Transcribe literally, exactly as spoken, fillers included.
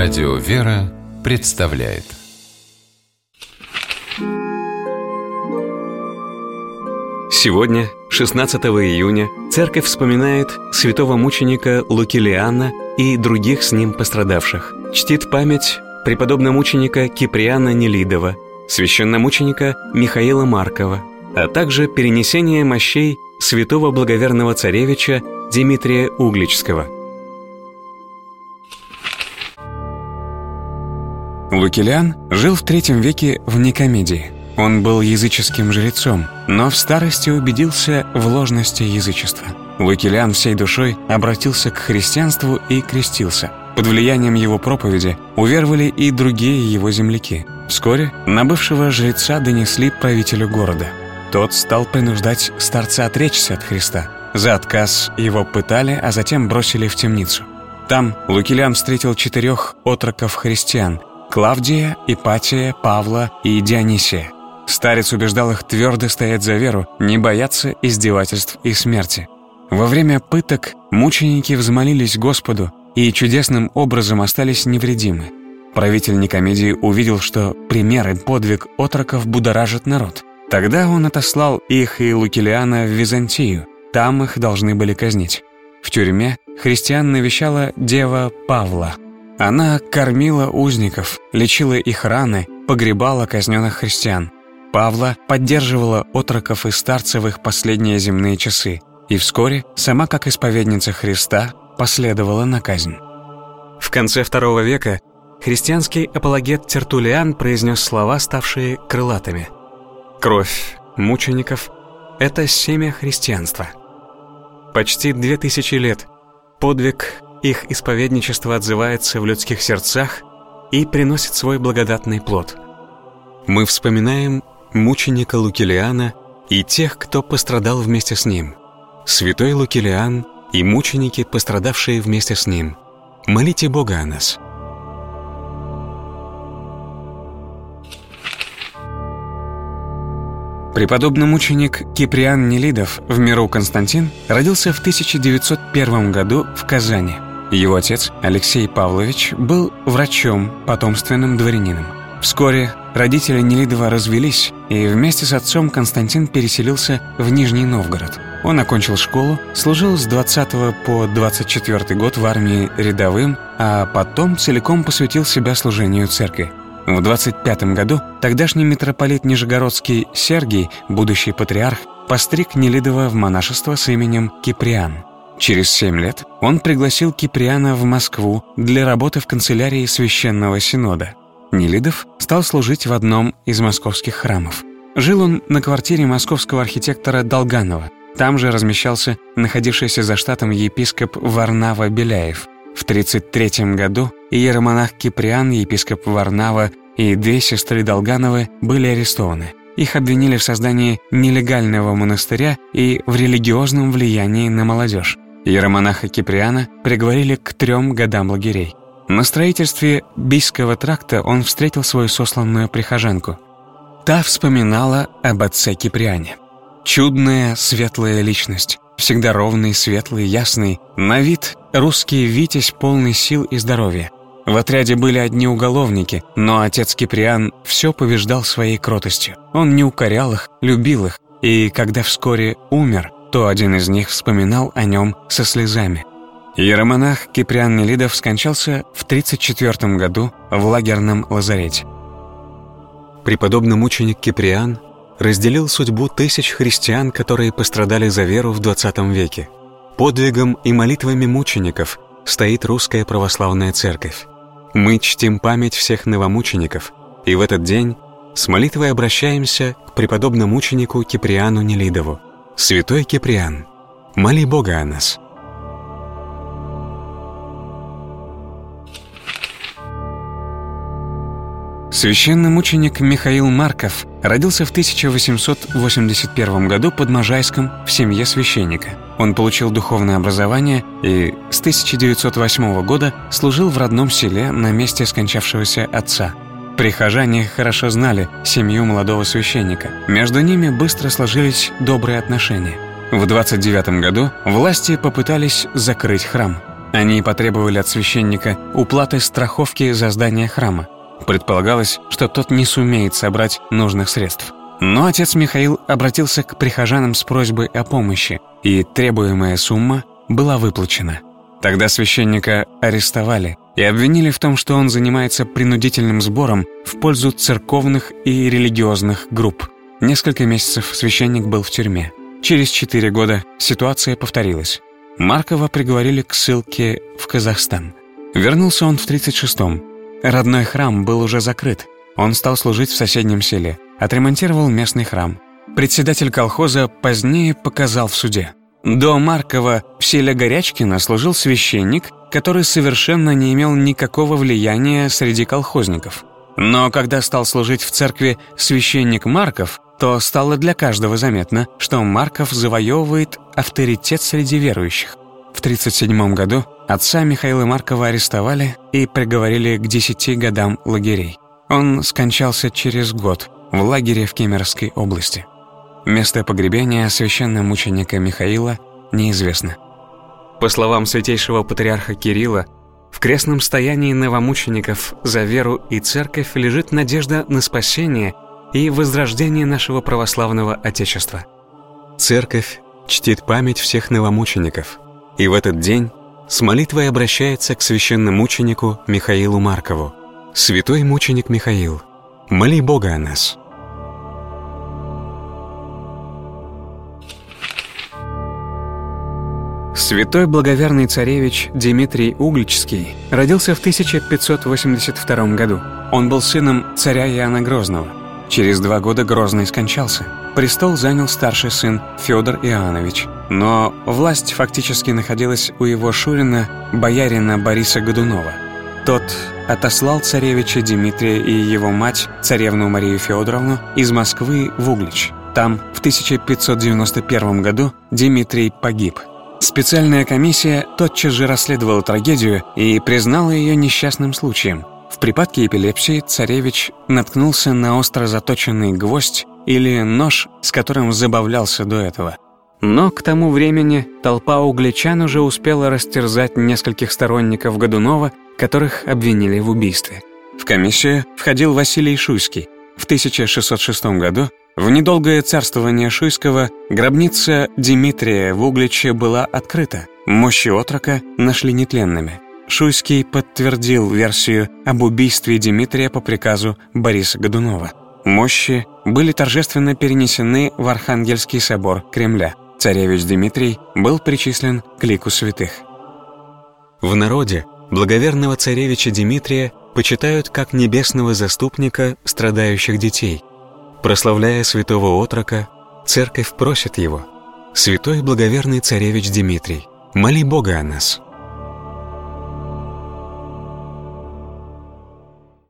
Радио «Вера» представляет. Сегодня, шестнадцатого июня, Церковь вспоминает святого мученика Лукилиана и других с ним пострадавших. Чтит память преподобномученика Киприана Нелидова, священномученика Михаила Маркова, а также перенесение мощей святого благоверного царевича Дмитрия Угличского. Лукилиан жил в третьем веке в Никомедии. Он был языческим жрецом, но в старости убедился в ложности язычества. Лукилиан всей душой обратился к христианству и крестился. Под влиянием его проповеди уверовали и другие его земляки. Вскоре на бывшего жреца донесли правителю города. Тот стал принуждать старца отречься от Христа. За отказ его пытали, а затем бросили в темницу. Там Лукилиан встретил четырех отроков христиан – Клавдия, Ипатия, Павла и Дионисия. Старец убеждал их твердо стоять за веру, не бояться издевательств и смерти. Во время пыток мученики взмолились Господу и чудесным образом остались невредимы. Правитель Никомедии увидел, что пример и подвиг отроков будоражит народ. Тогда он отослал их и Лукилиана в Византию. Там их должны были казнить. В тюрьме христиан навещала дева Павла. Она кормила узников, лечила их раны, погребала казненных христиан. Павла поддерживала отроков и старцев в их последние земные часы, и вскоре, сама как исповедница Христа, последовала на казнь. В конце второго века христианский апологет Тертуллиан произнес слова, ставшие крылатыми. «Кровь мучеников – это семя христианства». Почти две тысячи лет подвиг их исповедничества отзывается в людских сердцах и приносит свой благодатный плод. Мы вспоминаем мученика Лукилиана и тех, кто пострадал вместе с ним. Святой Лукилиан и мученики, пострадавшие вместе с ним. Молите Бога о нас. Преподобный-мученик Киприан Нелидов, в миру Константин, родился в тысяча девятьсот первом году в Казани. Его отец, Алексей Павлович, был врачом, потомственным дворянином. Вскоре родители Нелидова развелись, и вместе с отцом Константин переселился в Нижний Новгород. Он окончил школу, служил с двадцатого по двадцать четвёртый год в армии рядовым, а потом целиком посвятил себя служению церкви. В двадцать пятом году тогдашний митрополит Нижегородский Сергий, будущий патриарх, постриг Нелидова в монашество с именем Киприан. Через семь лет он пригласил Киприана в Москву для работы в канцелярии Священного Синода. Нелидов стал служить в одном из московских храмов. Жил он на квартире московского архитектора Долганова. Там же размещался находившийся за штатом епископ Варнава Беляев. В тридцать третьем году иеромонах Киприан, епископ Варнава и две сестры Долгановы были арестованы. Их обвинили в создании нелегального монастыря и в религиозном влиянии на молодежь. Иеромонаха Киприана приговорили к трем годам лагерей. На строительстве Бийского тракта он встретил свою сосланную прихожанку. Та вспоминала об отце Киприане. Чудная, светлая личность, всегда ровный, светлый, ясный, на вид русский витязь, полный сил и здоровья. В отряде были одни уголовники, но отец Киприан все побеждал своей кротостью. Он не укорял их, любил их, и когда вскоре умер, то один из них вспоминал о нем со слезами. Иеромонах Киприан Нелидов скончался в тридцать четвёртом году в лагерном лазарете. Преподобный мученик Киприан разделил судьбу тысяч христиан, которые пострадали за веру в двадцатом веке. Подвигом и молитвами мучеников стоит Русская Православная Церковь. Мы чтим память всех новомучеников, и в этот день с молитвой обращаемся к преподобному мученику Киприану Нелидову. Святой Киприан, моли Бога о нас. Священномученик Михаил Марков родился в тысяча восемьсот восемьдесят первом году под Можайском в семье священника. Он получил духовное образование и с тысяча девятьсот восьмого года служил в родном селе на месте скончавшегося отца. Прихожане хорошо знали семью молодого священника. Между ними быстро сложились добрые отношения. В двадцать девятом году власти попытались закрыть храм. Они потребовали от священника уплаты страховки за здание храма. Предполагалось, что тот не сумеет собрать нужных средств. Но отец Михаил обратился к прихожанам с просьбой о помощи, и требуемая сумма была выплачена. Тогда священника арестовали и обвинили в том, что он занимается принудительным сбором в пользу церковных и религиозных групп. Несколько месяцев священник был в тюрьме. Через четыре года ситуация повторилась. Маркова приговорили к ссылке в Казахстан. Вернулся он в тридцать шестом. Родной храм был уже закрыт. Он стал служить в соседнем селе, отремонтировал местный храм. Председатель колхоза позднее показал в суде: до Маркова в селе Горячкино служил священник, который совершенно не имел никакого влияния среди колхозников. Но когда стал служить в церкви священник Марков, то стало для каждого заметно, что Марков завоевывает авторитет среди верующих. В тридцать седьмом году отца Михаила Маркова арестовали и приговорили к десяти годам лагерей. Он скончался через год в лагере в Кемеровской области. Место погребения священномученика Михаила неизвестно. По словам святейшего патриарха Кирилла, в крестном стоянии новомучеников за веру и церковь лежит надежда на спасение и возрождение нашего православного Отечества. Церковь чтит память всех новомучеников, и в этот день с молитвой обращается к священномученику Михаилу Маркову: «Святой мученик Михаил, моли Бога о нас». Святой благоверный царевич Дмитрий Угличский родился в тысяча пятьсот восемьдесят втором году. Он был сыном царя Иоанна Грозного. Через два года Грозный скончался. Престол занял старший сын Федор Иоаннович, но власть фактически находилась у его шурина, боярина Бориса Годунова. Тот отослал царевича Дмитрия и его мать, царевну Марию Федоровну, из Москвы в Углич. Там в тысяча пятьсот девяносто первом году Дмитрий погиб. Специальная комиссия тотчас же расследовала трагедию и признала ее несчастным случаем. В припадке эпилепсии царевич наткнулся на остро заточенный гвоздь или нож, с которым забавлялся до этого. Но к тому времени толпа угличан уже успела растерзать нескольких сторонников Годунова, которых обвинили в убийстве. В комиссию входил Василий Шуйский. В тысяча шестьсот шестом году, в недолгое царствование Шуйского, гробница Дмитрия в Угличе была открыта. Мощи отрока нашли нетленными. Шуйский подтвердил версию об убийстве Дмитрия по приказу Бориса Годунова. Мощи были торжественно перенесены в Архангельский собор Кремля. Царевич Дмитрий был причислен к лику святых. В народе благоверного царевича Дмитрия почитают как небесного заступника страдающих детей. Прославляя святого отрока, церковь просит его: «Святой благоверный царевич Дмитрий, моли Бога о нас».